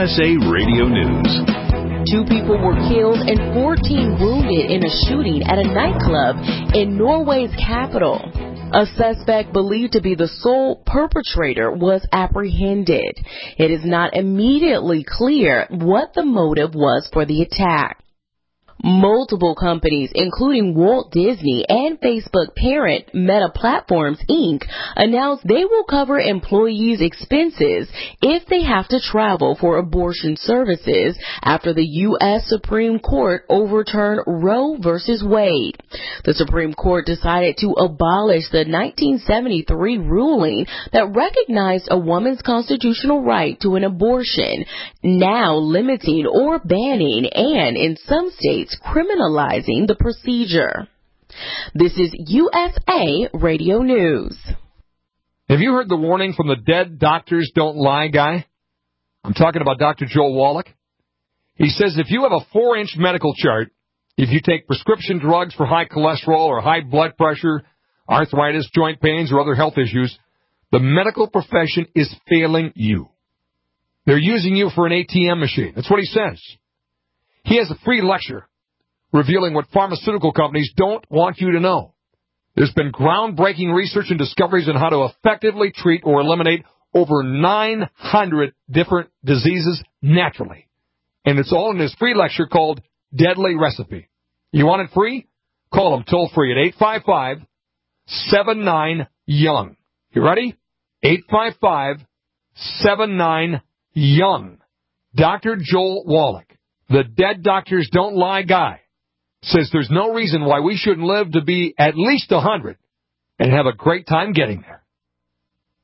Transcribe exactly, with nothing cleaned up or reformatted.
S A Radio News. Two people were killed and fourteen wounded in a shooting at a nightclub in Norway's capital. A suspect believed to be the sole perpetrator was apprehended. It is not immediately clear what the motive was for the attack. Multiple companies, including Walt Disney and Facebook parent Meta Platforms, Incorporated, announced they will cover employees' expenses if they have to travel for abortion services after the U S Supreme Court overturned Roe v. Wade. The Supreme Court decided to abolish the nineteen seventy-three ruling that recognized a woman's constitutional right to an abortion, now limiting or banning and, in some states, criminalizing the procedure. This is U S A Radio News. Have you heard the warning from the Dead Doctors Don't Lie guy? I'm talking about Doctor Joel Wallach. He says if you have a four-inch medical chart, if you take prescription drugs for high cholesterol or high blood pressure, arthritis, joint pains, or other health issues, the medical profession is failing you. They're using you for an A T M machine. That's what he says. He has a free lecture revealing what pharmaceutical companies don't want you to know. There's been groundbreaking research and discoveries on how to effectively treat or eliminate over nine hundred different diseases naturally. And it's all in his free lecture called Deadly Recipe. You want it free? Call him toll free at eight five five, seven nine, young. You ready? eight five five, seven nine, young. Doctor Joel Wallach, the Dead Doctors Don't Lie guy, says there's no reason why we shouldn't live to be at least one hundred and have a great time getting there.